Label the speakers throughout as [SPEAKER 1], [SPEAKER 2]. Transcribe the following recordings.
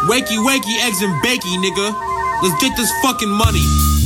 [SPEAKER 1] Wakey, wakey, eggs and bakey, nigga. Let's get this fucking money.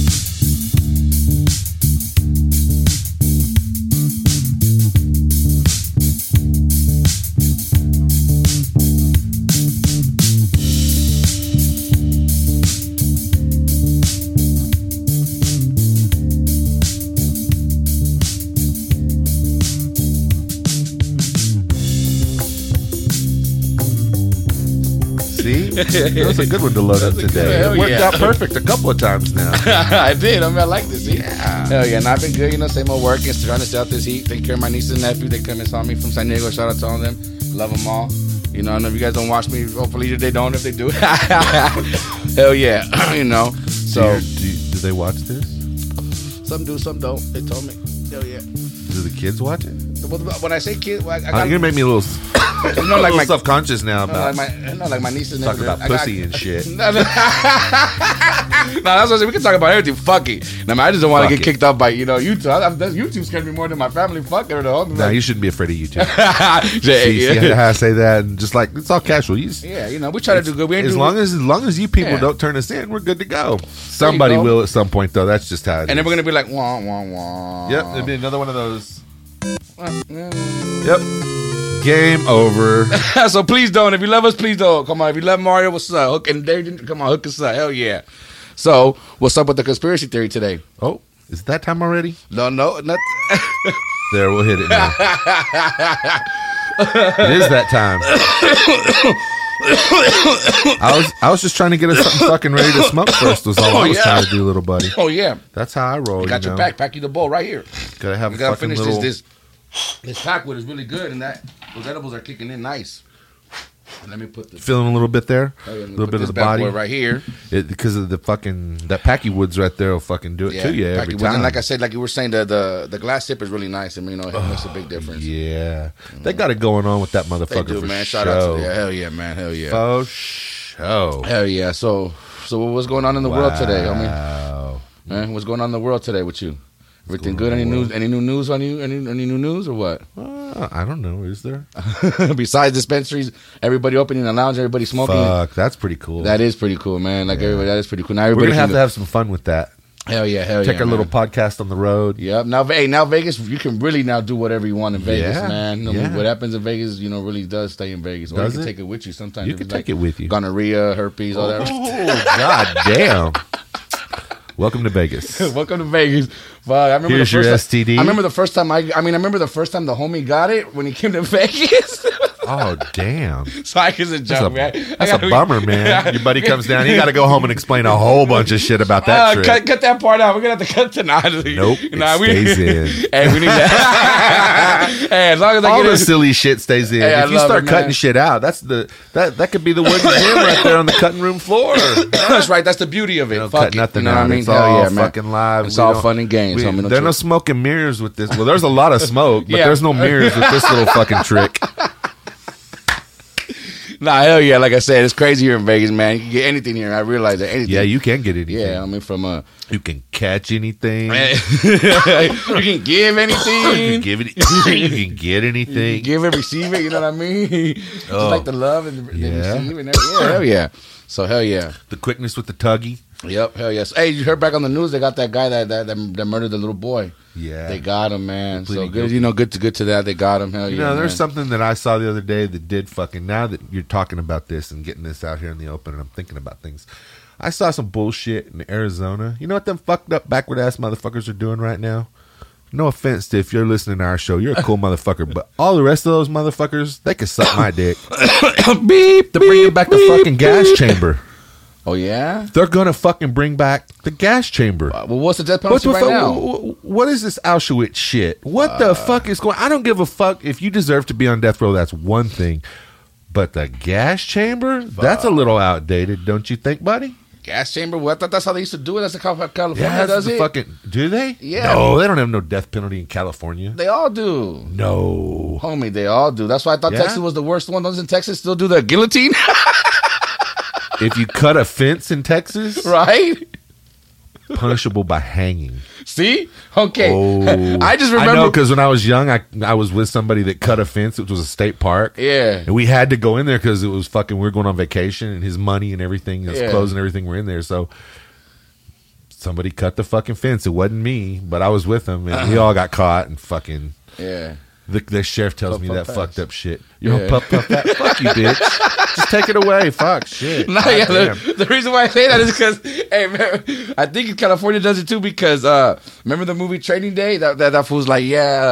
[SPEAKER 2] That was a good one to load up today. It worked out perfect a couple of times now.
[SPEAKER 3] I did. I mean, I like this. See?
[SPEAKER 2] Yeah.
[SPEAKER 3] Hell yeah. And I've been good, same old working, trying to stay out this heat, take care of my niece and nephew. They come and saw me from San Diego. Shout out to all of them. Love them all. I know if you guys don't watch me, hopefully they don't. If they do, hell yeah. So.
[SPEAKER 2] Do they watch this?
[SPEAKER 3] Some do, some don't. They told me. Hell yeah.
[SPEAKER 2] Do the kids watch it?
[SPEAKER 3] When I say kids, I
[SPEAKER 2] You're going to make me a little... like my self-conscious now about
[SPEAKER 3] like my niece and
[SPEAKER 2] talking about pussy and shit.
[SPEAKER 3] No, that's what I said. We can talk about everything. Fuck it. I just don't want to get kicked off by YouTube. YouTube scares me more than my family. Fuck it.
[SPEAKER 2] No, you shouldn't be afraid of YouTube. see how I say that, and just like it's all casual.
[SPEAKER 3] We try to do good.
[SPEAKER 2] As long as you people don't turn us in, we're good to go. Somebody will at some point though. That's just how it is.
[SPEAKER 3] And then we're gonna be like wah wah wah.
[SPEAKER 2] Yep, it'll be another one of those. Yep. Game over.
[SPEAKER 3] So please don't. If you love us, please don't. Come on. If you love Mario, what's up? Come on, hook us up. Hell yeah. So, what's up with the conspiracy theory today?
[SPEAKER 2] Oh, is it that time already?
[SPEAKER 3] No, not.
[SPEAKER 2] There, we'll hit it now. It is that time. I was just trying to get us something fucking ready to smoke first. Was all I was trying to do, little buddy.
[SPEAKER 3] Oh yeah.
[SPEAKER 2] That's how I roll.
[SPEAKER 3] You got your pack. Pack you the bowl right here.
[SPEAKER 2] Gotta have.
[SPEAKER 3] We gotta finish this. This packwood is really good, and those edibles are kicking in nice. And let me put this.
[SPEAKER 2] Feeling a little bit there, a little bit of the body
[SPEAKER 3] right here.
[SPEAKER 2] Because of the fucking that packy woods right there will fucking do it to you every time.
[SPEAKER 3] And like I said, like you were saying, the glass tip is really nice. I mean, it makes a big difference.
[SPEAKER 2] Yeah, they got it going on with that motherfucker.
[SPEAKER 3] They do, man.
[SPEAKER 2] Shout
[SPEAKER 3] out to hell yeah, man. Hell yeah.
[SPEAKER 2] For show.
[SPEAKER 3] Hell yeah. So what's going on in the world today? Man, what's going on in the world today with you? Everything good? Any news? Any new news on you? Any new news or what?
[SPEAKER 2] I don't know. Is there?
[SPEAKER 3] Besides dispensaries, everybody opening the lounge, everybody smoking.
[SPEAKER 2] Fuck, that's pretty cool.
[SPEAKER 3] That is pretty cool, man. Everybody, that is pretty cool. Now everybody
[SPEAKER 2] we're gonna have to have some fun with that.
[SPEAKER 3] Hell yeah,
[SPEAKER 2] Take our little podcast on the road.
[SPEAKER 3] Yep. Now Vegas, you can really now do whatever you want in Vegas, man. What happens in Vegas, really does stay in Vegas. Or you can take it with you sometimes.
[SPEAKER 2] You can take it with you.
[SPEAKER 3] Gonorrhea, herpes, all that.
[SPEAKER 2] Oh, god damn. Welcome to Vegas.
[SPEAKER 3] Welcome to Vegas. Fuck, I remember
[SPEAKER 2] Here's your STD.
[SPEAKER 3] I remember the first time I remember the first time the homie got it when he came to Vegas.
[SPEAKER 2] Oh, damn.
[SPEAKER 3] So I was a joke, man.
[SPEAKER 2] That's a bummer, man. Your buddy comes down. You got to go home and explain a whole bunch of shit about that trip.
[SPEAKER 3] Cut that part out. We're going to have to cut tonight.
[SPEAKER 2] Nope. It stays in.
[SPEAKER 3] Hey, we need that. Hey, as long as
[SPEAKER 2] all the silly shit stays in.
[SPEAKER 3] Hey,
[SPEAKER 2] if you start cutting shit out, that could be the wooden gym right there on the cutting room floor.
[SPEAKER 3] That's right. That's the beauty of it.
[SPEAKER 2] Cut nothing out. It's all fucking live.
[SPEAKER 3] It's all fun and games.
[SPEAKER 2] There's no smoke and mirrors with this. Well, there's a lot of smoke, but there's no mirrors with this little fucking trick.
[SPEAKER 3] Nah, hell yeah. Like I said, it's crazy here in Vegas, man. You can get anything here. I realize that. Anything.
[SPEAKER 2] Yeah, you can get anything.
[SPEAKER 3] Yeah, I mean,
[SPEAKER 2] you can catch anything.
[SPEAKER 3] You can give anything.
[SPEAKER 2] You can get anything.
[SPEAKER 3] You can give and receive it, you know what I mean? Just like the love and the receive and everything. Yeah, hell yeah. So, hell yeah.
[SPEAKER 2] The quickness with the tuggy.
[SPEAKER 3] Yep, hell yes. Hey, you heard back on the news they got that guy that murdered the little boy.
[SPEAKER 2] Yeah,
[SPEAKER 3] they got him, man. So good, good to that. They got him. Hell yeah.
[SPEAKER 2] There's something that I saw the other day that did fucking. Now that you're talking about this and getting this out here in the open, and I'm thinking about things, I saw some bullshit in Arizona. You know what them fucked up backward ass motherfuckers are doing right now? No offense to if you're listening to our show, you're a cool motherfucker, but all the rest of those motherfuckers, they can suck my dick.
[SPEAKER 3] Beep.
[SPEAKER 2] To bring back the fucking gas chamber.
[SPEAKER 3] Oh, yeah?
[SPEAKER 2] They're going to fucking bring back the gas chamber.
[SPEAKER 3] Well, what's the death penalty right now?
[SPEAKER 2] What is this Auschwitz shit? What the fuck is going on? I don't give a fuck. If you deserve to be on death row, that's one thing. But the gas chamber? That's a little outdated, don't you think, buddy?
[SPEAKER 3] Gas chamber? Well, I thought that's how they used to do it. That's how California does it.
[SPEAKER 2] Do they?
[SPEAKER 3] Yeah.
[SPEAKER 2] No, they don't have no death penalty in California.
[SPEAKER 3] They all do.
[SPEAKER 2] No.
[SPEAKER 3] Homie, they all do. That's why I thought Texas was the worst one. Doesn't Texas still do the guillotine?
[SPEAKER 2] If you cut a fence in Texas?
[SPEAKER 3] Right?
[SPEAKER 2] punishable by hanging.
[SPEAKER 3] See? Okay.
[SPEAKER 2] Oh,
[SPEAKER 3] I just remember.
[SPEAKER 2] I know because when I was young, I was with somebody that cut a fence. It was a state park.
[SPEAKER 3] Yeah.
[SPEAKER 2] And we had to go in there because it was fucking. We were going on vacation, and his money and everything, his clothes and everything were in there. So somebody cut the fucking fence. It wasn't me, but I was with him, and we all got caught and fucking.
[SPEAKER 3] Yeah.
[SPEAKER 2] The sheriff tells
[SPEAKER 3] Puff,
[SPEAKER 2] me
[SPEAKER 3] puff,
[SPEAKER 2] that
[SPEAKER 3] pass.
[SPEAKER 2] fucked up shit. You're
[SPEAKER 3] Yeah.
[SPEAKER 2] puff fast. Fuck you, bitch. Just take it away. Fuck shit.
[SPEAKER 3] No,
[SPEAKER 2] God
[SPEAKER 3] yeah,
[SPEAKER 2] damn.
[SPEAKER 3] the reason why I say that is because, hey, man, I think California does it too because remember the movie Training Day? That fool's like,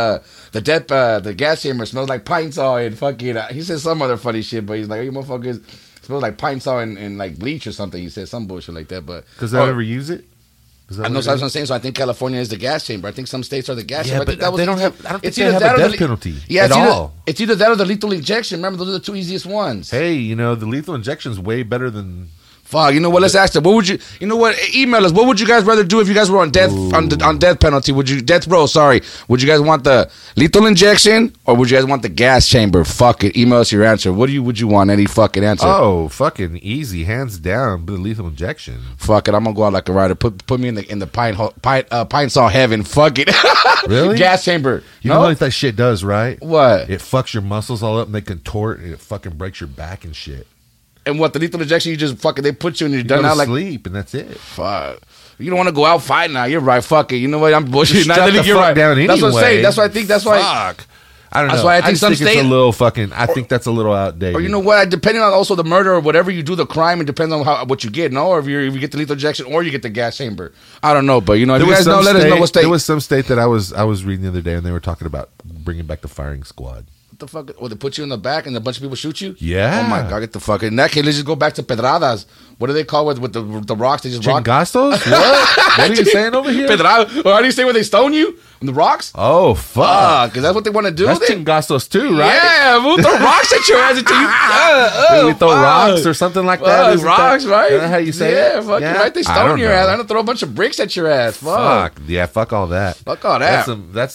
[SPEAKER 3] the gas chamber smells like pine saw and fucking. He said some other funny shit, but he's like, you motherfuckers smells like pine saw and like bleach or something. He said some bullshit like that, but
[SPEAKER 2] Does that ever use it? Is that
[SPEAKER 3] I know
[SPEAKER 2] what
[SPEAKER 3] that's
[SPEAKER 2] it
[SPEAKER 3] what I'm saying. So I think California is the gas chamber. I think some states are the gas
[SPEAKER 2] Yeah,
[SPEAKER 3] chamber. I think
[SPEAKER 2] but
[SPEAKER 3] that was
[SPEAKER 2] they don't
[SPEAKER 3] easy.
[SPEAKER 2] have- I don't think
[SPEAKER 3] It's
[SPEAKER 2] they
[SPEAKER 3] either
[SPEAKER 2] have
[SPEAKER 3] that
[SPEAKER 2] a
[SPEAKER 3] or
[SPEAKER 2] death
[SPEAKER 3] the-
[SPEAKER 2] penalty
[SPEAKER 3] Yeah,
[SPEAKER 2] at all.
[SPEAKER 3] It's either that or the lethal injection. Remember, those are the two easiest ones.
[SPEAKER 2] Hey, you know, the lethal injection's way better than.
[SPEAKER 3] Fuck, you know what? Let's ask them. What would you? You know what? Email us. What would you guys rather do if you guys were on death on death penalty? Would you death row? Sorry. Would you guys want the lethal injection or would you guys want the gas chamber? Fuck it. Email us your answer. What would you want? Any fucking answer?
[SPEAKER 2] Oh, fucking easy, hands down. The lethal injection.
[SPEAKER 3] Fuck it. I'm gonna go out like a rider. Put me in the pine saw heaven. Fuck it.
[SPEAKER 2] Really?
[SPEAKER 3] Gas chamber.
[SPEAKER 2] You
[SPEAKER 3] No?
[SPEAKER 2] know what that shit does, right?
[SPEAKER 3] What?
[SPEAKER 2] It fucks your muscles all up and they contort and it fucking breaks your back and shit.
[SPEAKER 3] And what? The lethal injection? You just fucking they put you and you're
[SPEAKER 2] You
[SPEAKER 3] done
[SPEAKER 2] go
[SPEAKER 3] now.
[SPEAKER 2] to
[SPEAKER 3] Like
[SPEAKER 2] sleep and that's it.
[SPEAKER 3] fuck. You don't want to go out fighting now. You're right. Fuck it. You know what? I'm bullshitting.
[SPEAKER 2] Just strap the
[SPEAKER 3] You're
[SPEAKER 2] fuck
[SPEAKER 3] right.
[SPEAKER 2] down
[SPEAKER 3] That's what I'm
[SPEAKER 2] anyway.
[SPEAKER 3] saying. That's why I think. That's why.
[SPEAKER 2] Fuck. I don't know.
[SPEAKER 3] That's why I think
[SPEAKER 2] just
[SPEAKER 3] some
[SPEAKER 2] it's
[SPEAKER 3] state-
[SPEAKER 2] a little fucking. I think that's a little outdated.
[SPEAKER 3] Or you know what? Depending on also the murder or whatever you do, the crime, it depends on what you get. No, or if you get the lethal injection or you get the gas chamber. I don't know, but you know, if you guys know, let us know what state.
[SPEAKER 2] There was some state that I was reading the other day, and they were talking about bringing back the firing squad.
[SPEAKER 3] What the fuck? Or they put you in the back and a bunch of people shoot you?
[SPEAKER 2] Yeah.
[SPEAKER 3] Oh my god, get the fuck in that case. Let's just go back to pedradas. What do they call with the rocks? They just rock.
[SPEAKER 2] Chingastos? What? What are you saying over here?
[SPEAKER 3] Pedradas. Or how do you say when they stone you? On the rocks?
[SPEAKER 2] Oh fuck!
[SPEAKER 3] Because that's what they want to do.
[SPEAKER 2] That's
[SPEAKER 3] They-
[SPEAKER 2] Chingastos too, right?
[SPEAKER 3] Yeah, we'll throw rocks at your ass until you.
[SPEAKER 2] Maybe we throw rocks or something like that. Isn't
[SPEAKER 3] Rocks,
[SPEAKER 2] that,
[SPEAKER 3] right?
[SPEAKER 2] Is that how you say
[SPEAKER 3] yeah,
[SPEAKER 2] it?
[SPEAKER 3] fucking right. They
[SPEAKER 2] I
[SPEAKER 3] stone
[SPEAKER 2] don't
[SPEAKER 3] your
[SPEAKER 2] know.
[SPEAKER 3] ass. I'm gonna throw a bunch of bricks at your ass. Fuck.
[SPEAKER 2] Fuck. Yeah, fuck all that.
[SPEAKER 3] Fuck all that.
[SPEAKER 2] That's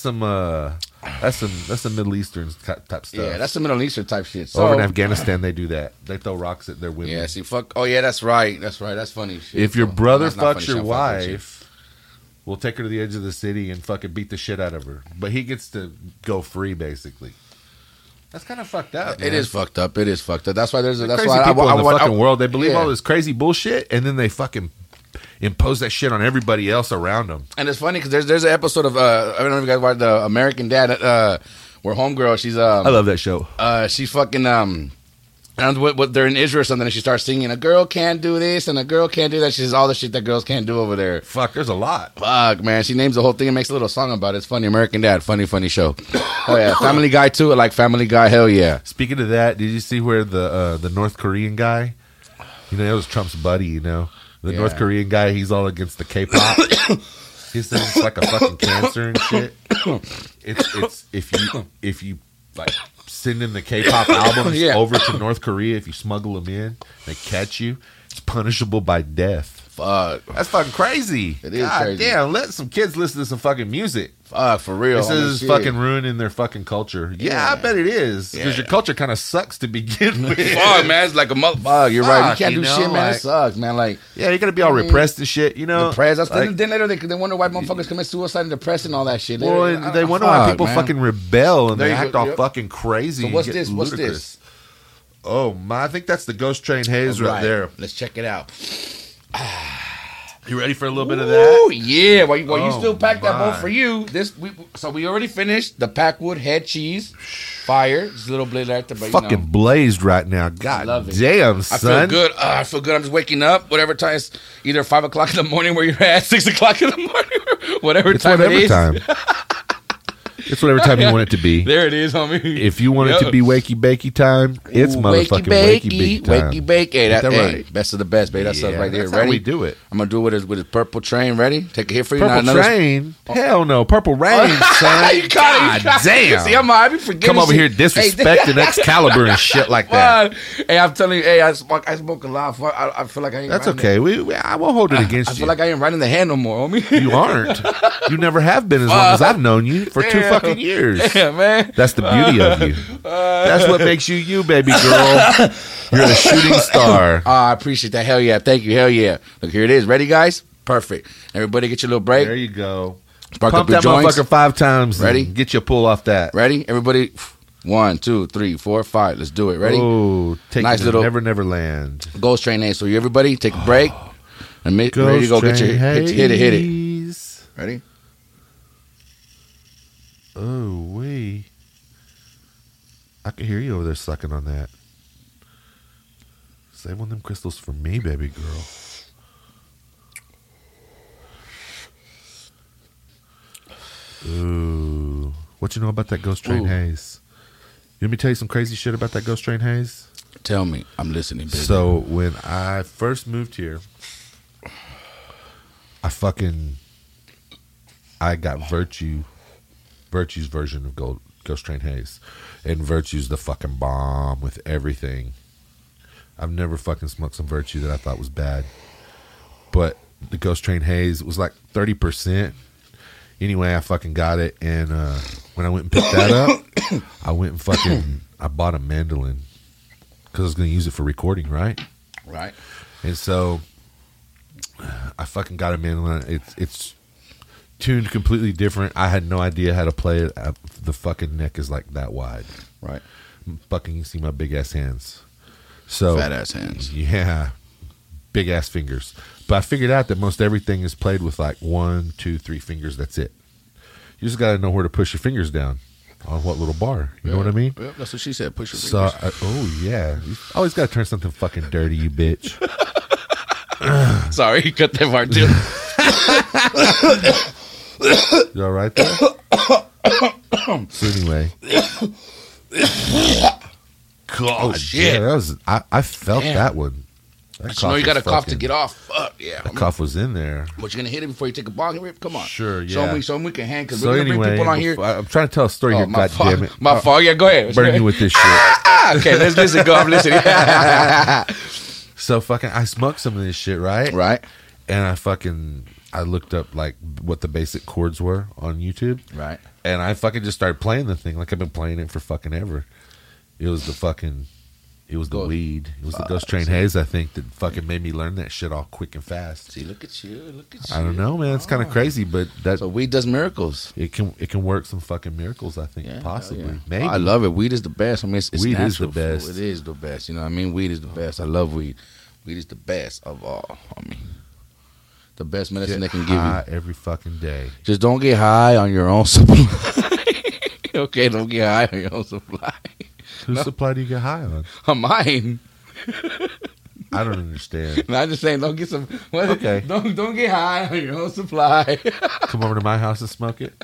[SPEAKER 2] some Middle Eastern type stuff.
[SPEAKER 3] Yeah, that's the Middle Eastern type shit. So,
[SPEAKER 2] Over in Afghanistan, they do that. They throw rocks at their women.
[SPEAKER 3] yeah, see, fuck. Oh, yeah, that's right. That's right. That's funny shit.
[SPEAKER 2] If your
[SPEAKER 3] So,
[SPEAKER 2] brother
[SPEAKER 3] that's not funny
[SPEAKER 2] fucks
[SPEAKER 3] shit,
[SPEAKER 2] your
[SPEAKER 3] I'm fucking with you.
[SPEAKER 2] wife, we'll take her to the edge of the city and fucking beat the shit out of her. But he gets to go free, basically. That's kind of fucked up.
[SPEAKER 3] It is fucked up. It is fucked up. That's why there's. That's
[SPEAKER 2] Crazy
[SPEAKER 3] why
[SPEAKER 2] people in the
[SPEAKER 3] I
[SPEAKER 2] fucking world. They believe
[SPEAKER 3] yeah.
[SPEAKER 2] all this crazy bullshit, and then they fucking impose that shit on everybody else around them.
[SPEAKER 3] And it's funny because there's an episode of I don't know if you guys watched the American Dad. Where homegirl, she's
[SPEAKER 2] I love that show.
[SPEAKER 3] she's fucking and what they're in Israel or something, and she starts singing, "A girl can't do this and a girl can't do that." She says all the shit that girls can't do over there.
[SPEAKER 2] Fuck, there's a lot.
[SPEAKER 3] Fuck, man. She names the whole thing and makes a little song about it. It's funny. American Dad. Funny show. Oh, yeah. Family Guy, too. I like Family Guy. Hell yeah.
[SPEAKER 2] Speaking of that, did you see where the North Korean guy? You know, that was Trump's buddy. You know, the
[SPEAKER 3] Yeah.
[SPEAKER 2] North Korean guy. He's all against the K-pop. He says it's like a fucking cancer and shit. It's if you like send in the K-pop albums
[SPEAKER 3] Yeah.
[SPEAKER 2] over to North Korea, if you smuggle them in, they catch you. It's punishable by death.
[SPEAKER 3] Fuck.
[SPEAKER 2] That's fucking crazy.
[SPEAKER 3] It is
[SPEAKER 2] God
[SPEAKER 3] crazy.
[SPEAKER 2] damn, let some kids listen to some fucking music.
[SPEAKER 3] Fuck, for real.
[SPEAKER 2] This
[SPEAKER 3] homie,
[SPEAKER 2] is
[SPEAKER 3] shit.
[SPEAKER 2] fucking ruining their fucking culture. Yeah, I bet it is. Because
[SPEAKER 3] Yeah.
[SPEAKER 2] your culture kind of sucks to begin with.
[SPEAKER 3] Fuck, man. It's like a mother. Fuck, you're right. You
[SPEAKER 2] Fuck,
[SPEAKER 3] can't
[SPEAKER 2] you
[SPEAKER 3] do
[SPEAKER 2] know,
[SPEAKER 3] shit, man.
[SPEAKER 2] like-
[SPEAKER 3] It sucks, man. Like,
[SPEAKER 2] Yeah, you gotta be all repressed and shit, you know?
[SPEAKER 3] the press. That's
[SPEAKER 2] Like,
[SPEAKER 3] then later they wonder why motherfuckers commit suicide and depression and all that shit.
[SPEAKER 2] well, and they wonder why people
[SPEAKER 3] man.
[SPEAKER 2] fucking rebel and
[SPEAKER 3] There
[SPEAKER 2] they
[SPEAKER 3] you
[SPEAKER 2] act
[SPEAKER 3] go,
[SPEAKER 2] all
[SPEAKER 3] yep.
[SPEAKER 2] fucking crazy.
[SPEAKER 3] So
[SPEAKER 2] and
[SPEAKER 3] what's
[SPEAKER 2] get
[SPEAKER 3] this? What's
[SPEAKER 2] ludicrous.
[SPEAKER 3] this?
[SPEAKER 2] Oh, my, I think that's the Ghost Train Haze right there.
[SPEAKER 3] Let's check it out.
[SPEAKER 2] You ready for a little bit of that?
[SPEAKER 3] Oh yeah. Well, you
[SPEAKER 2] Oh,
[SPEAKER 3] still packed that bowl
[SPEAKER 2] my.
[SPEAKER 3] for you. So we already finished the Packwood head cheese. Fire. Just a little bit right there, but
[SPEAKER 2] Fucking blazed right now. God
[SPEAKER 3] love it.
[SPEAKER 2] damn,
[SPEAKER 3] I
[SPEAKER 2] son.
[SPEAKER 3] feel good. I feel good. I'm just waking up. Whatever time it's either 5 o'clock in the morning where you're at, 6 o'clock in the morning, whatever
[SPEAKER 2] It's
[SPEAKER 3] time
[SPEAKER 2] whatever
[SPEAKER 3] it is.
[SPEAKER 2] time. It's whatever time you want it to be.
[SPEAKER 3] There it is, homie.
[SPEAKER 2] If you want it
[SPEAKER 3] Yep.
[SPEAKER 2] to be wakey bakey time, it's motherfucking wakey bakey time.
[SPEAKER 3] Wakey bake. Hey,
[SPEAKER 2] Ain't that
[SPEAKER 3] hey,
[SPEAKER 2] right?
[SPEAKER 3] best of the best, baby. That's us right there.
[SPEAKER 2] that's
[SPEAKER 3] Ready?
[SPEAKER 2] how we do it.
[SPEAKER 3] I'm gonna do it with his purple train. Ready? Take a hit for you.
[SPEAKER 2] Purple
[SPEAKER 3] Now, another-
[SPEAKER 2] Train? Hell no. Purple Rain, son.
[SPEAKER 3] You caught it.
[SPEAKER 2] God damn.
[SPEAKER 3] See, I be forgetting.
[SPEAKER 2] Come over here
[SPEAKER 3] shit.
[SPEAKER 2] disrespecting Excalibur and shit like that.
[SPEAKER 3] Hey, I'm telling you, hey, I smoke a lot. I feel like I ain't.
[SPEAKER 2] That's
[SPEAKER 3] riding
[SPEAKER 2] okay. I won't hold it
[SPEAKER 3] I
[SPEAKER 2] against
[SPEAKER 3] feel
[SPEAKER 2] you.
[SPEAKER 3] like I ain't riding the hand no more, homie.
[SPEAKER 2] You aren't. You never have been as long as I've known you for 2
[SPEAKER 3] Damn.
[SPEAKER 2] fucking years.
[SPEAKER 3] Yeah, man.
[SPEAKER 2] That's the beauty of you. That's what makes you you, baby girl. You're the shooting star.
[SPEAKER 3] I appreciate that. Hell yeah. Thank you. Hell yeah. Look, here it is. Ready, guys? Perfect. Everybody get your little break.
[SPEAKER 2] There you go.
[SPEAKER 3] Spark
[SPEAKER 2] Pump
[SPEAKER 3] up your
[SPEAKER 2] that
[SPEAKER 3] joints.
[SPEAKER 2] motherfucker 5 times.
[SPEAKER 3] Ready?
[SPEAKER 2] And get you a pull off that.
[SPEAKER 3] Ready? Everybody. 1, 2, 3, 4, 5. Let's do it. Ready?
[SPEAKER 2] Oh, take
[SPEAKER 3] Nice
[SPEAKER 2] it
[SPEAKER 3] little-
[SPEAKER 2] Never Land.
[SPEAKER 3] Ghost Train Haze. So you everybody take a break. And ready to go get your hit it. Ready?
[SPEAKER 2] Oh, wee. I can hear you over there sucking on that. Save one of them crystals for me, baby girl. Ooh. What you know about that Ghost Train
[SPEAKER 3] Ooh.
[SPEAKER 2] Haze? You want me to tell you some crazy shit about that Ghost Train Haze?
[SPEAKER 3] Tell me. I'm listening, baby.
[SPEAKER 2] So when I first moved here, I got Virtue's version of Ghost Train Haze, and Virtue's the fucking bomb with everything. I've never fucking smoked some Virtue that I thought was bad, but the Ghost Train Haze was like 30%. Anyway, I fucking got it, and when I went and picked that up, I bought a mandolin because I was going to use it for recording, right?
[SPEAKER 3] Right.
[SPEAKER 2] And so I fucking got a mandolin. It's tuned completely different. I had no idea how to play it. The fucking neck is like that wide.
[SPEAKER 3] Right.
[SPEAKER 2] Fucking, you see my big ass hands. So
[SPEAKER 3] Fat ass hands.
[SPEAKER 2] Yeah, big ass fingers. But I figured out that most everything is played with like 1, 2, 3 fingers. That's it. You just got to know where to push your fingers down on what little bar. You know what I mean?
[SPEAKER 3] Yep, that's what she said. Push your
[SPEAKER 2] So,
[SPEAKER 3] fingers.
[SPEAKER 2] oh yeah, you always got to turn something fucking dirty, you bitch.
[SPEAKER 3] Sorry, you cut that part too.
[SPEAKER 2] You all right there? So anyway,
[SPEAKER 3] Oh shit!
[SPEAKER 2] yeah, that was I felt
[SPEAKER 3] Damn.
[SPEAKER 2] that one. That
[SPEAKER 3] You know you got to
[SPEAKER 2] was
[SPEAKER 3] cough to
[SPEAKER 2] fucking-
[SPEAKER 3] get off. Fuck yeah!
[SPEAKER 2] That cough was in there.
[SPEAKER 3] But you're gonna hit it before you take a bong rip. Come on.
[SPEAKER 2] Sure,
[SPEAKER 3] Show
[SPEAKER 2] yeah.
[SPEAKER 3] me we can hang because
[SPEAKER 2] So
[SPEAKER 3] we're gonna
[SPEAKER 2] anyway,
[SPEAKER 3] bring people on here.
[SPEAKER 2] I'm trying to tell a story here.
[SPEAKER 3] my
[SPEAKER 2] God
[SPEAKER 3] fault.
[SPEAKER 2] damn it!
[SPEAKER 3] My fault. Yeah, go ahead.
[SPEAKER 2] Burn you with this shit.
[SPEAKER 3] Okay, let's listen. Go. I'm listening.
[SPEAKER 2] So fucking, I smoked some of this shit, right?
[SPEAKER 3] Right.
[SPEAKER 2] And I looked up like what the basic chords were on YouTube,
[SPEAKER 3] Right.
[SPEAKER 2] and I fucking just started playing the thing like I've been playing it for fucking ever. It was the
[SPEAKER 3] Ghost.
[SPEAKER 2] weed. It was the Ghost Train Haze, I think, that fucking made me learn that shit all quick and fast.
[SPEAKER 3] See, look at you. Look at you.
[SPEAKER 2] I don't know, man. It's kind of crazy, but that
[SPEAKER 3] So weed does miracles.
[SPEAKER 2] it can work some fucking miracles. I think possibly,
[SPEAKER 3] Yeah.
[SPEAKER 2] maybe.
[SPEAKER 3] I love it. Weed is the best. I mean, it's
[SPEAKER 2] Weed is the
[SPEAKER 3] natural food.
[SPEAKER 2] best.
[SPEAKER 3] It is the best. You know what I mean? Weed is the best. I love weed. Weed is the best of all. I mean, the best medicine they can give
[SPEAKER 2] high
[SPEAKER 3] you.
[SPEAKER 2] every fucking day.
[SPEAKER 3] Just don't get high on your own supply. Okay, don't get high on your own supply.
[SPEAKER 2] Whose supply do you get high on?
[SPEAKER 3] On mine.
[SPEAKER 2] I don't understand.
[SPEAKER 3] No, I'm just saying, don't get some.
[SPEAKER 2] Okay.
[SPEAKER 3] Don't get high on your own supply.
[SPEAKER 2] Come over to my house and smoke it.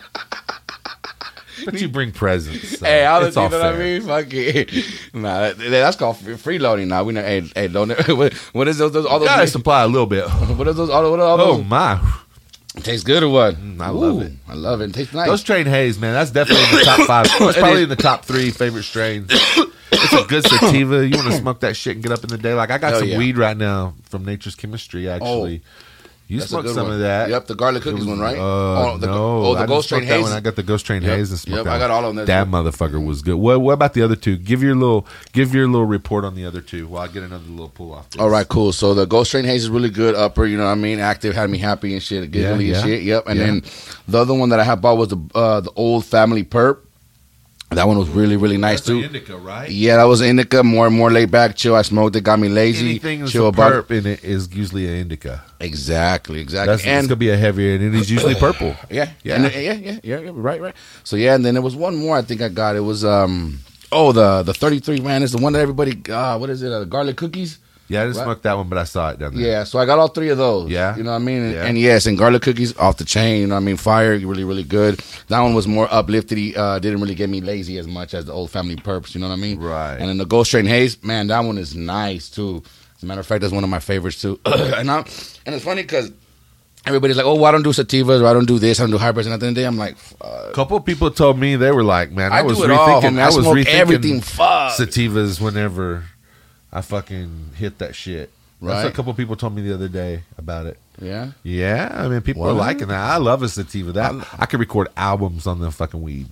[SPEAKER 2] But you bring presents. So
[SPEAKER 3] Hey, I'll let
[SPEAKER 2] it's
[SPEAKER 3] you
[SPEAKER 2] all
[SPEAKER 3] know what I
[SPEAKER 2] fair.
[SPEAKER 3] mean. Fuck it. Nah, that's called freeloading. Now we know. Hey, don't. What is those? All those.
[SPEAKER 2] Gotta supply a little bit.
[SPEAKER 3] What are those? What are all
[SPEAKER 2] Oh
[SPEAKER 3] those?
[SPEAKER 2] my!
[SPEAKER 3] Tastes good or what?
[SPEAKER 2] I love it.
[SPEAKER 3] I love it. It tastes nice.
[SPEAKER 2] Those Train Haze, man, that's definitely in the top 5. It's probably in the top 3 favorite strains. It's a good sativa. You want to smoke that shit and get up in the day. Like I got
[SPEAKER 3] Hell
[SPEAKER 2] some
[SPEAKER 3] yeah.
[SPEAKER 2] weed right now from Nature's Chemistry. Actually, you
[SPEAKER 3] That's a
[SPEAKER 2] smoked
[SPEAKER 3] good
[SPEAKER 2] some
[SPEAKER 3] one.
[SPEAKER 2] of that.
[SPEAKER 3] Yep, the garlic cookies one, right?
[SPEAKER 2] No,
[SPEAKER 3] the
[SPEAKER 2] I didn't
[SPEAKER 3] Ghost Train
[SPEAKER 2] smoke that
[SPEAKER 3] Haze.
[SPEAKER 2] one. I got the Ghost Train
[SPEAKER 3] Yep.
[SPEAKER 2] Haze and smoked
[SPEAKER 3] Yep,
[SPEAKER 2] that.
[SPEAKER 3] I got all of them.
[SPEAKER 2] That motherfucker was good. What about the other two? Give your little report on the other two while I get another little pull off.
[SPEAKER 3] All right, cool. So the Ghost Train Haze is really good. Upper, you know what I mean? Active, had me happy and shit. Giggly
[SPEAKER 2] Yeah,
[SPEAKER 3] and shit. Yep. And
[SPEAKER 2] yeah.
[SPEAKER 3] then the other one that I had bought was the Old Family Perp. That one was really, really nice too.
[SPEAKER 2] Indica, right?
[SPEAKER 3] Yeah, that was indica, more laid back, chill. I smoked it, got me lazy.
[SPEAKER 2] Anything that's
[SPEAKER 3] chill
[SPEAKER 2] a
[SPEAKER 3] about
[SPEAKER 2] perp in it is usually an indica.
[SPEAKER 3] Exactly.
[SPEAKER 2] That's it's
[SPEAKER 3] And
[SPEAKER 2] gonna be a heavier, and it is usually purple.
[SPEAKER 3] yeah,
[SPEAKER 2] Yeah.
[SPEAKER 3] yeah, right. So yeah, and then there was one more I think I got. It was the 33 man is the one that everybody what is it? Garlic cookies.
[SPEAKER 2] Yeah, I didn't
[SPEAKER 3] Right.
[SPEAKER 2] smoke that one, but I saw it down there.
[SPEAKER 3] Yeah, so I got all 3 of those.
[SPEAKER 2] Yeah.
[SPEAKER 3] You know what I mean?
[SPEAKER 2] Yeah.
[SPEAKER 3] And yes, and garlic cookies off the chain, you know what I mean? Fire, really, really good. That one was more uplifted. Didn't really get me lazy as much as the Old Family Perps, you know what I mean?
[SPEAKER 2] Right.
[SPEAKER 3] And then the Ghost Train Haze, man, that one is nice too. As a matter of fact, that's one of my favorites too. and it's funny because everybody's like, oh, well, I don't do sativas or I don't do this, I don't do hybrids. And at the end of the day, I'm like,
[SPEAKER 2] A couple of people told me they were like, "Man, I was
[SPEAKER 3] do it all,
[SPEAKER 2] rethinking.
[SPEAKER 3] homie.
[SPEAKER 2] I was
[SPEAKER 3] smoke
[SPEAKER 2] rethinking
[SPEAKER 3] everything. Fuck.
[SPEAKER 2] sativas whenever I fucking hit that shit." That's
[SPEAKER 3] Right.
[SPEAKER 2] what a couple of people told me the other day about it.
[SPEAKER 3] Yeah.
[SPEAKER 2] Yeah, I mean, people are
[SPEAKER 3] What?
[SPEAKER 2] liking that. I love a sativa. I could record albums on the fucking weed.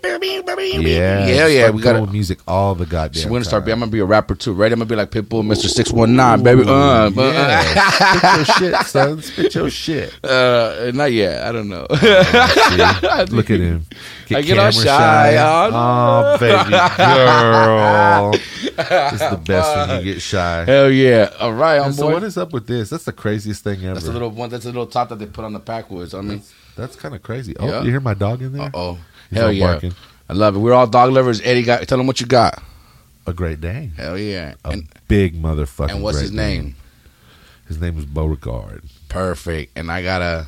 [SPEAKER 3] Yeah, yeah. We got
[SPEAKER 2] music all the goddamn.
[SPEAKER 3] We're gonna start.
[SPEAKER 2] time.
[SPEAKER 3] I'm gonna be a rapper too, right? I'm gonna be like Pitbull, Mr. 619, baby.
[SPEAKER 2] Yeah. Spit your shit, son. Spit your shit.
[SPEAKER 3] Not yet. I don't know.
[SPEAKER 2] See? Look at him.
[SPEAKER 3] I get all shy.
[SPEAKER 2] Oh, baby girl. It's the best when you get shy.
[SPEAKER 3] Hell yeah! All right,
[SPEAKER 2] And so
[SPEAKER 3] boy.
[SPEAKER 2] what is up with this? That's the craziest thing ever.
[SPEAKER 3] That's a little one. That's a little top that they put on the backwoods. I mean,
[SPEAKER 2] That's kind of crazy. Oh,
[SPEAKER 3] Yeah.
[SPEAKER 2] you hear my dog in there?
[SPEAKER 3] oh,
[SPEAKER 2] He's
[SPEAKER 3] hell
[SPEAKER 2] all
[SPEAKER 3] yeah!
[SPEAKER 2] barking.
[SPEAKER 3] I love it. We're all dog lovers. Eddie, tell him what you got.
[SPEAKER 2] A Great Dane.
[SPEAKER 3] Hell yeah!
[SPEAKER 2] A big motherfucking.
[SPEAKER 3] And what's
[SPEAKER 2] Great
[SPEAKER 3] his name?
[SPEAKER 2] Dane. His name is Beauregard.
[SPEAKER 3] Perfect. And I gotta.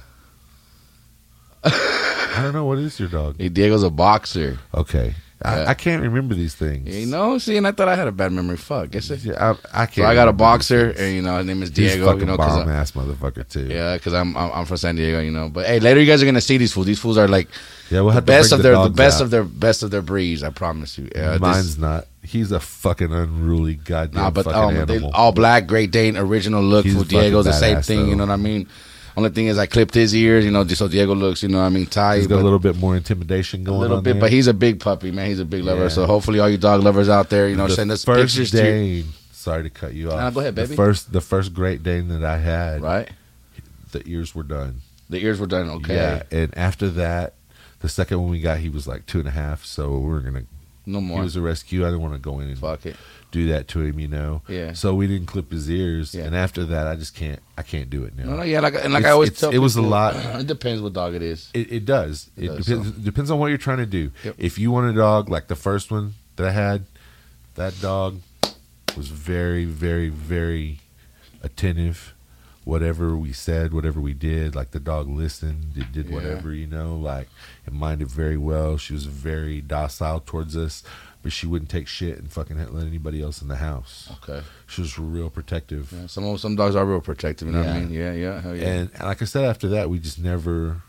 [SPEAKER 2] I don't know, what is your dog?
[SPEAKER 3] Diego's a boxer.
[SPEAKER 2] Okay.
[SPEAKER 3] Yeah.
[SPEAKER 2] I can't remember these things.
[SPEAKER 3] You know, see, and I thought I had a bad memory. Fuck, guess it.
[SPEAKER 2] Yeah, I can't.
[SPEAKER 3] So I got a
[SPEAKER 2] remember
[SPEAKER 3] boxer,
[SPEAKER 2] these things.
[SPEAKER 3] and you know, his name is
[SPEAKER 2] He's
[SPEAKER 3] Diego.
[SPEAKER 2] fucking
[SPEAKER 3] You know,
[SPEAKER 2] bomb
[SPEAKER 3] because
[SPEAKER 2] ass motherfucker too.
[SPEAKER 3] yeah, because I'm from San Diego. You know, but hey, later you guys are gonna see these fools. These fools are like
[SPEAKER 2] Yeah, we'll
[SPEAKER 3] the
[SPEAKER 2] have
[SPEAKER 3] best
[SPEAKER 2] to
[SPEAKER 3] of
[SPEAKER 2] bring
[SPEAKER 3] their, the
[SPEAKER 2] dogs
[SPEAKER 3] best
[SPEAKER 2] out.
[SPEAKER 3] of their, best of their breeds. I promise you. Yeah,
[SPEAKER 2] Mine's not. He's a fucking unruly goddamn
[SPEAKER 3] nah, but
[SPEAKER 2] fucking
[SPEAKER 3] they
[SPEAKER 2] animal.
[SPEAKER 3] all black, Great Dane, original look.
[SPEAKER 2] He's
[SPEAKER 3] For Diego's the
[SPEAKER 2] fucking
[SPEAKER 3] same
[SPEAKER 2] badass,
[SPEAKER 3] thing. You
[SPEAKER 2] though.
[SPEAKER 3] know what I mean? Only thing is I clipped his ears. You know, just so Diego looks. You know what I mean? Tight.
[SPEAKER 2] He's got
[SPEAKER 3] but
[SPEAKER 2] a little bit more intimidation
[SPEAKER 3] a
[SPEAKER 2] going
[SPEAKER 3] little
[SPEAKER 2] on
[SPEAKER 3] bit,
[SPEAKER 2] there.
[SPEAKER 3] but he's a big puppy, man. He's a big lover.
[SPEAKER 2] Yeah.
[SPEAKER 3] So hopefully, all you dog lovers out there, you know,
[SPEAKER 2] the
[SPEAKER 3] send us
[SPEAKER 2] first
[SPEAKER 3] pictures to
[SPEAKER 2] Dane. Sorry to cut you off.
[SPEAKER 3] Nah, go ahead, baby.
[SPEAKER 2] The first Great Dane that I had,
[SPEAKER 3] right.
[SPEAKER 2] the ears were done.
[SPEAKER 3] The ears were done. Okay,
[SPEAKER 2] Yeah, and after that, the second one we got, he was like 2.5. So we were gonna.
[SPEAKER 3] no
[SPEAKER 2] He
[SPEAKER 3] more.
[SPEAKER 2] was a rescue. I didn't want to go in and
[SPEAKER 3] Fuck it.
[SPEAKER 2] do that to him, you know.
[SPEAKER 3] Yeah.
[SPEAKER 2] So we didn't clip his ears,
[SPEAKER 3] Yeah.
[SPEAKER 2] and after that, I just can't. I can't do it now.
[SPEAKER 3] No, yeah, like I
[SPEAKER 2] It's-
[SPEAKER 3] always
[SPEAKER 2] it's-
[SPEAKER 3] tell
[SPEAKER 2] it was a
[SPEAKER 3] people,
[SPEAKER 2] lot.
[SPEAKER 3] It depends what dog it is.
[SPEAKER 2] It does. It
[SPEAKER 3] does,
[SPEAKER 2] depends on what you're trying to do.
[SPEAKER 3] Yep.
[SPEAKER 2] If you want a dog like the first one that I had, that dog was very, very, very attentive. Whatever we said, whatever we did, like the dog listened. It did
[SPEAKER 3] Yeah.
[SPEAKER 2] whatever, you know, like it minded very well. She was very docile towards us, but she wouldn't take shit and fucking let anybody else in the house.
[SPEAKER 3] Okay.
[SPEAKER 2] She was real protective.
[SPEAKER 3] Yeah, some dogs are real protective. You know what I
[SPEAKER 2] Yeah.
[SPEAKER 3] mean? Yeah, hell yeah.
[SPEAKER 2] And like I said, after that, we just never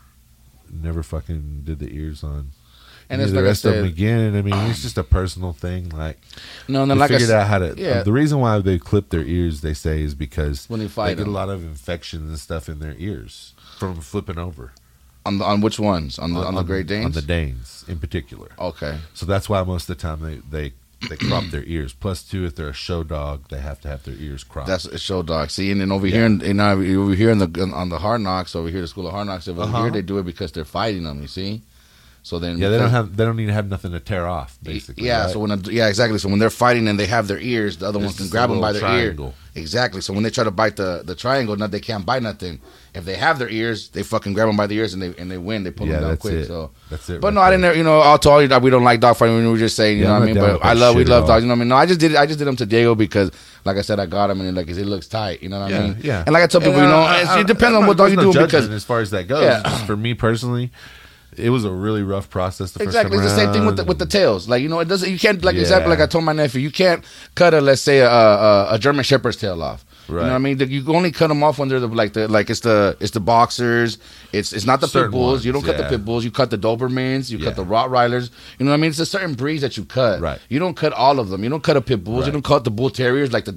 [SPEAKER 2] fucking did the ears on.
[SPEAKER 3] And
[SPEAKER 2] Any
[SPEAKER 3] it's
[SPEAKER 2] of the
[SPEAKER 3] like I
[SPEAKER 2] rest of them
[SPEAKER 3] said,
[SPEAKER 2] again. I mean, it's just a personal thing. Like
[SPEAKER 3] no, and
[SPEAKER 2] they
[SPEAKER 3] then like I
[SPEAKER 2] figured
[SPEAKER 3] said,
[SPEAKER 2] out how to.
[SPEAKER 3] yeah.
[SPEAKER 2] The reason why they clip their ears, they say, is because
[SPEAKER 3] when they
[SPEAKER 2] they
[SPEAKER 3] fight
[SPEAKER 2] get a
[SPEAKER 3] them.
[SPEAKER 2] lot of infections and stuff in their ears from flipping over
[SPEAKER 3] On which ones? On the Great Danes?
[SPEAKER 2] on the Danes in particular.
[SPEAKER 3] Okay.
[SPEAKER 2] So that's why most of the time they crop their ears. Plus, too, if they're a show dog, they have to have their ears cropped.
[SPEAKER 3] That's a show dog. See, and then over here, over here on the Hard Knocks, over here, the School of Hard Knocks, over
[SPEAKER 2] Uh-huh.
[SPEAKER 3] here they do it because they're fighting them. You see, so then
[SPEAKER 2] yeah, they don't need to have nothing to tear off. Basically,
[SPEAKER 3] yeah.
[SPEAKER 2] right?
[SPEAKER 3] So exactly. So when they're fighting and they have their ears, the other one
[SPEAKER 2] It's
[SPEAKER 3] can
[SPEAKER 2] just
[SPEAKER 3] grab
[SPEAKER 2] a
[SPEAKER 3] them by
[SPEAKER 2] little
[SPEAKER 3] their
[SPEAKER 2] triangle.
[SPEAKER 3] ear. Exactly. So when they try to bite the triangle, no, they can't bite nothing. If they have their ears, they fucking grab them by the ears and they win. They pull
[SPEAKER 2] Yeah,
[SPEAKER 3] them down
[SPEAKER 2] that's
[SPEAKER 3] quick.
[SPEAKER 2] it.
[SPEAKER 3] So.
[SPEAKER 2] That's it.
[SPEAKER 3] But
[SPEAKER 2] right
[SPEAKER 3] no, I
[SPEAKER 2] there.
[SPEAKER 3] didn't. You know, I'll tell you that we don't like dog fighting. We were just saying, you
[SPEAKER 2] Yeah,
[SPEAKER 3] know
[SPEAKER 2] I'm
[SPEAKER 3] what I mean.
[SPEAKER 2] not down
[SPEAKER 3] But
[SPEAKER 2] with that
[SPEAKER 3] we
[SPEAKER 2] shit at
[SPEAKER 3] love
[SPEAKER 2] all.
[SPEAKER 3] dogs. You know what I mean. No, I just did them to Diego because, like I said, I got him and like it looks tight. You know what I mean.
[SPEAKER 2] Yeah.
[SPEAKER 3] And like I tell people, it depends on what dog you do
[SPEAKER 2] because
[SPEAKER 3] because
[SPEAKER 2] as far as that goes,
[SPEAKER 3] Yeah.
[SPEAKER 2] just for me personally, it was a really rough process. The
[SPEAKER 3] exactly
[SPEAKER 2] first
[SPEAKER 3] it's
[SPEAKER 2] time
[SPEAKER 3] the same thing
[SPEAKER 2] around.
[SPEAKER 3] with the tails. Like you know, it doesn't. You can't like
[SPEAKER 2] Yeah.
[SPEAKER 3] exactly like I told my nephew. You can't cut let's say a German Shepherd's tail off. You know
[SPEAKER 2] Right.
[SPEAKER 3] what I mean? You can only cut them off when they're it's the boxers. It's not the
[SPEAKER 2] Certain
[SPEAKER 3] pit bulls.
[SPEAKER 2] ones,
[SPEAKER 3] You don't cut the
[SPEAKER 2] yeah.
[SPEAKER 3] pit bulls. You cut the Dobermans. You
[SPEAKER 2] Yeah.
[SPEAKER 3] cut the Rottweilers. You know what I mean? It's a certain breeds that you cut.
[SPEAKER 2] Right.
[SPEAKER 3] You don't cut all of them. You don't cut a pit bulls. You
[SPEAKER 2] Right.
[SPEAKER 3] don't cut the bull terriers like the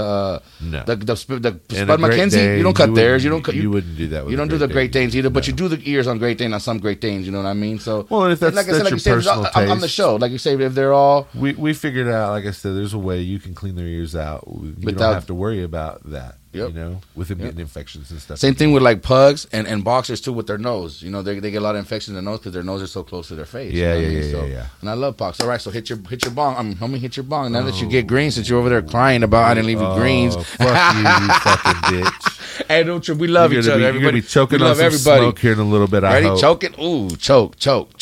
[SPEAKER 2] No.
[SPEAKER 3] the Spud
[SPEAKER 2] And a Great
[SPEAKER 3] Mackenzie.
[SPEAKER 2] Dane,
[SPEAKER 3] You don't cut theirs.
[SPEAKER 2] wouldn't-
[SPEAKER 3] You don't cut.
[SPEAKER 2] You wouldn't do that. With
[SPEAKER 3] You
[SPEAKER 2] a
[SPEAKER 3] don't do the Great
[SPEAKER 2] Dane.
[SPEAKER 3] Danes either, but
[SPEAKER 2] No.
[SPEAKER 3] you do the ears on Great Dane on some Great Danes. You know what I mean? So,
[SPEAKER 2] Well, and if that's-
[SPEAKER 3] like I
[SPEAKER 2] that's
[SPEAKER 3] said, like
[SPEAKER 2] your
[SPEAKER 3] you said,
[SPEAKER 2] personal
[SPEAKER 3] on the
[SPEAKER 2] taste.
[SPEAKER 3] show, like you say, if they're all
[SPEAKER 2] We figured out, like I said, there's a way you can clean their ears out. You
[SPEAKER 3] Without-
[SPEAKER 2] don't have to worry about that.
[SPEAKER 3] Yep.
[SPEAKER 2] You know, with them
[SPEAKER 3] Yep.
[SPEAKER 2] getting infections and stuff.
[SPEAKER 3] same thing with like pugs and boxers too with their nose. You know, they get a lot of infections in their nose because their nose is so close to their face.
[SPEAKER 2] Yeah,
[SPEAKER 3] you know what I
[SPEAKER 2] yeah,
[SPEAKER 3] mean?
[SPEAKER 2] yeah,
[SPEAKER 3] So-
[SPEAKER 2] yeah.
[SPEAKER 3] And I love pugs. All right, so hit your bong. Homie, hit your bong. Now that you get green, since you're over there crying about I didn't leave you greens.
[SPEAKER 2] Fuck you, you fucking bitch.
[SPEAKER 3] Hey, don't you? We love
[SPEAKER 2] You're
[SPEAKER 3] each
[SPEAKER 2] gonna
[SPEAKER 3] other.
[SPEAKER 2] be-
[SPEAKER 3] Everybody,
[SPEAKER 2] You're gonna be choking
[SPEAKER 3] we
[SPEAKER 2] on
[SPEAKER 3] love
[SPEAKER 2] some
[SPEAKER 3] everybody.
[SPEAKER 2] smoke here in a little bit. I
[SPEAKER 3] Ready?
[SPEAKER 2] hope.
[SPEAKER 3] Choking? Ooh, choke.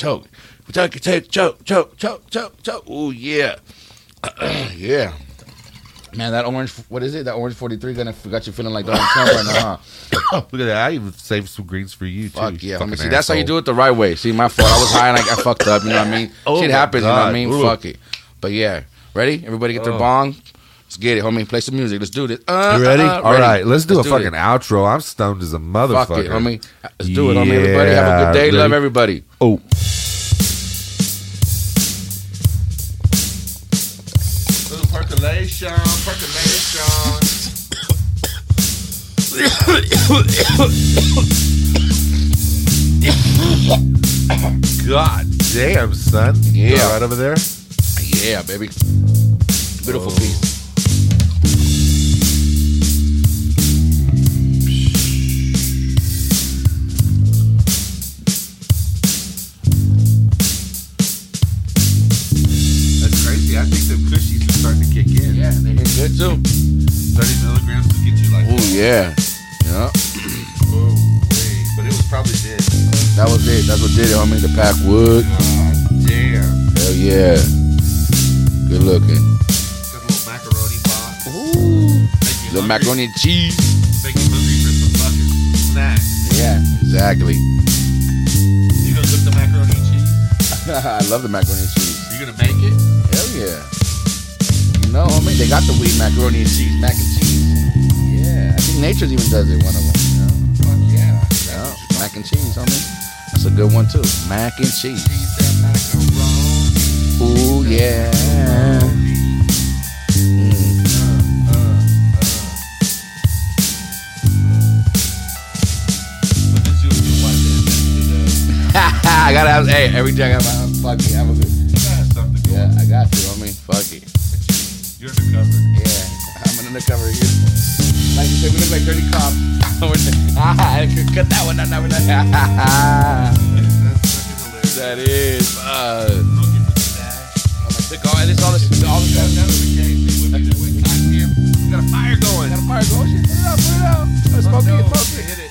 [SPEAKER 3] Choke. Ooh, yeah. Yeah. Man, that orange, what is it? That orange 43 got you feeling like Donald Trump right now, huh?
[SPEAKER 2] Look at that. I even saved some greens for you, too.
[SPEAKER 3] Fuck yeah. Let me
[SPEAKER 2] fucking
[SPEAKER 3] see. That's how you
[SPEAKER 2] asshole.
[SPEAKER 3] do it the right way. See, my fault. I was high and I fucked up. You know what I mean?
[SPEAKER 2] Oh
[SPEAKER 3] Shit
[SPEAKER 2] my
[SPEAKER 3] happens. You know what I
[SPEAKER 2] God.
[SPEAKER 3] mean?
[SPEAKER 2] Ooh.
[SPEAKER 3] Fuck it. But yeah. Ready? Everybody get their bong. Let's get it, homie. Play some music. Let's do this.
[SPEAKER 2] You ready? All right, let's do a fucking
[SPEAKER 3] it.
[SPEAKER 2] outro. I'm stoned as a motherfucker.
[SPEAKER 3] Fuck it, homie. Let's do it, homie. Everybody have a good day.
[SPEAKER 2] Yeah,
[SPEAKER 3] Love
[SPEAKER 2] ready?
[SPEAKER 3] everybody.
[SPEAKER 2] Oh.
[SPEAKER 1] Percolation.
[SPEAKER 2] God. Damn, son.
[SPEAKER 3] Yeah.
[SPEAKER 2] Right over there.
[SPEAKER 3] Yeah, baby. Beautiful
[SPEAKER 2] Oh.
[SPEAKER 3] piece.
[SPEAKER 2] That's crazy. I think the cushies are starting to kick in.
[SPEAKER 3] Yeah, they hit good too.
[SPEAKER 2] 30 milligrams to get you like
[SPEAKER 3] Oh yeah. Yeah.
[SPEAKER 2] Oh, wait. But it was probably dead.
[SPEAKER 3] That was it. That's what did it, homie. The pack wood.
[SPEAKER 2] God damn.
[SPEAKER 3] Hell yeah. Good looking.
[SPEAKER 2] Good little macaroni box.
[SPEAKER 3] Ooh.
[SPEAKER 2] Make you
[SPEAKER 3] Little
[SPEAKER 2] hungry.
[SPEAKER 3] macaroni and cheese.
[SPEAKER 2] Make you hungry for some fucking snacks.
[SPEAKER 3] Yeah, exactly.
[SPEAKER 2] You gonna cook the macaroni and cheese?
[SPEAKER 3] I love the macaroni and cheese.
[SPEAKER 2] You gonna make it?
[SPEAKER 3] Hell yeah. You know, homie, they got the weed macaroni and cheese, mac and cheese. Yeah, I think Nature's even does it, one of them.
[SPEAKER 2] Fuck yeah.
[SPEAKER 3] Yeah, mac and cheese, homie. That's a good one too. Mac and cheese.
[SPEAKER 2] Cheese and macaroni.
[SPEAKER 3] Ooh, yeah.
[SPEAKER 2] What did you do? What then?
[SPEAKER 3] I gotta have, hey, every day I got my fuck it, have a good.
[SPEAKER 2] You got something going.
[SPEAKER 3] Yeah, I got you, homie. Fuck it.
[SPEAKER 2] You're the cover.
[SPEAKER 3] Yeah, I'm an undercover here. Like you said, we look like dirty cops. I could cut that one out.
[SPEAKER 2] That's fucking hilarious.
[SPEAKER 3] That is.
[SPEAKER 2] Don't get the stash.
[SPEAKER 3] Took all this, all the stuff.
[SPEAKER 2] That was the case. It would be the way. Got a fire going.
[SPEAKER 3] Got a fire going. Shit, put it out. Smoke it.
[SPEAKER 2] Hit it.